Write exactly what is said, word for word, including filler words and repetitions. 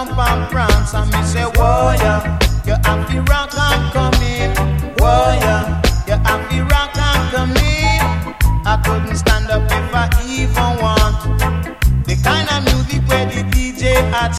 come from France and me say, whoa, yeah, you have to rock and come